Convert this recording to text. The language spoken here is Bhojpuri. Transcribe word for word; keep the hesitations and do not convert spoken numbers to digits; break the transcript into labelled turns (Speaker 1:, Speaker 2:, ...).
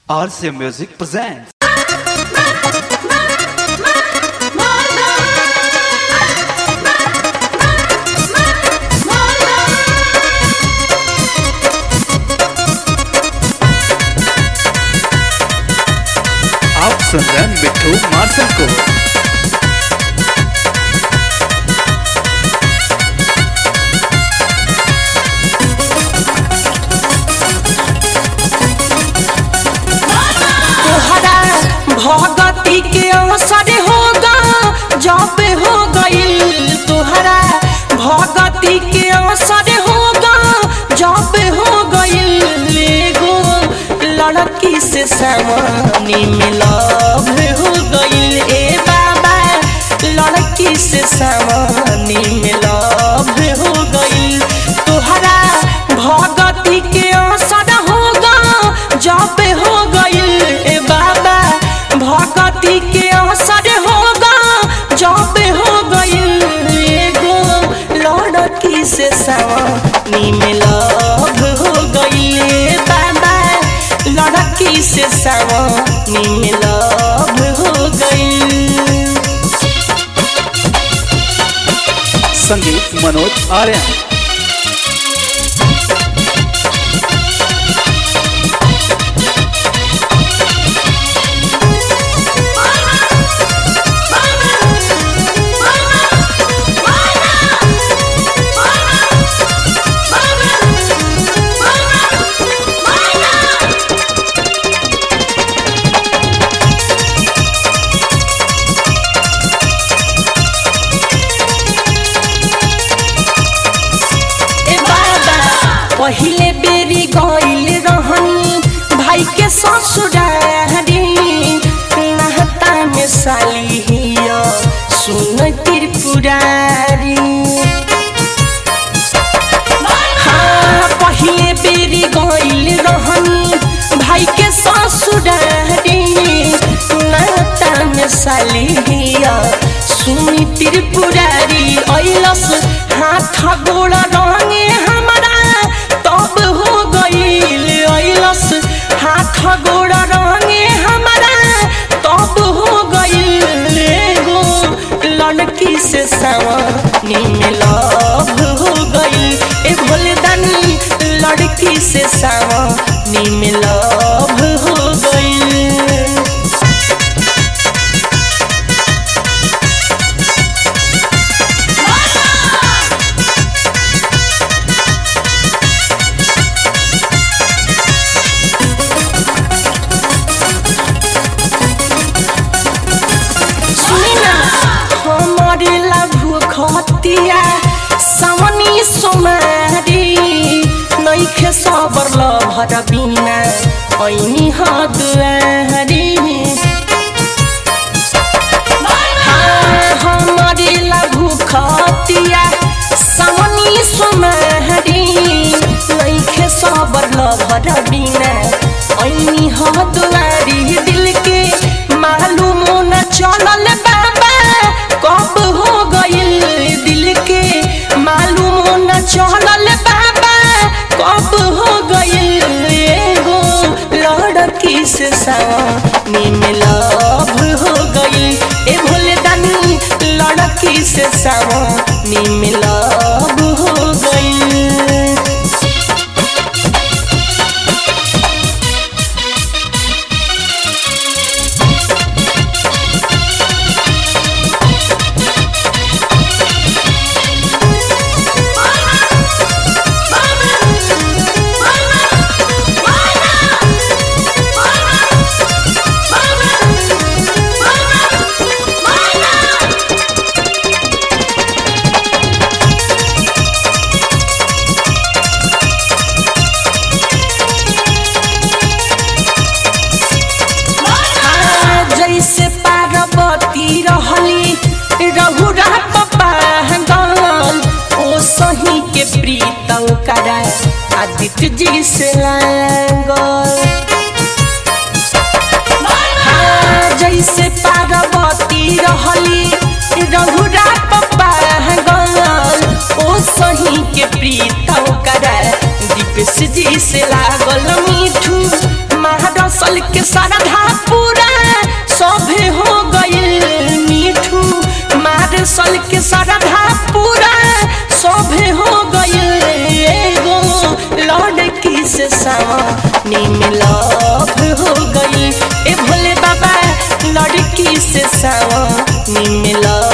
Speaker 1: R C Music presents. आप सुन रहे हैं मिट्ठू मार्शल को।
Speaker 2: भगती के अवसर होगा जब हो गई तुहरा भगती के अवसर होगा जब हो गई एगो लड़की से सामने में लव हो गई ए बाबा लड़की से सामने में लव हो गई तुहरा भगती के अवसर होगा जब हो गई ए बाबा भगती के अवसर होगा जब हो गई एगो लड़की से सामने में लव हो गई बाबा लड़की से सामने में लव हो गई।
Speaker 1: संगीत मनोज आर्यन।
Speaker 2: पहिले बेरी गइल रहनी भाई के ससुरारी नहता में साली हिया सुन त्रिपुरारी। हाँ पहिले बेरी गइल रहनी भाई के ससुरारी नहता में साली हिया सुन त्रिपुरारी। अइलस हाथ गोड़ रंगे हमारा तब हो गईल अइलस हाथ गोड़ रंगे हमारा तब हो गईल एगो लड़की से सामने में लव हो गई ए भोलेदानी लड़की से सामने में लव हो गई। खतिया सावनी सोमारी नइखे सबर लभर बिना ऐनी हदुआरी। हाँ हमारे लघु खतिया सावनी सोमारी नइखे सबर लभर बिना ऐनी हदुआरी। दिल के मालूम न चलल बाबा कब हो गइल दिल के मालूम न चलल बाबा कब हो गइल एगो लड़की से सामने में लव हो गइल ए भोलेदानी लड़की से सामने में लव हो गइल। जैसे पार्वती रहली रघुरा पागल ओ सही के प्रीत करा आदित्य जी से लागल। हाँ जैसे पार्वती रहली रघुरा पागल ओ सही के प्रीत करा दीपेश जी से लागल मीठू महारसल सल के सरधा पूरा सभे हो गइल मीठू मार सल के सरधा पूरा सभे हो गइल एगो लड़की से सावनी में लव हो गइल ए भोले बाबा लड़की से सावनी में लव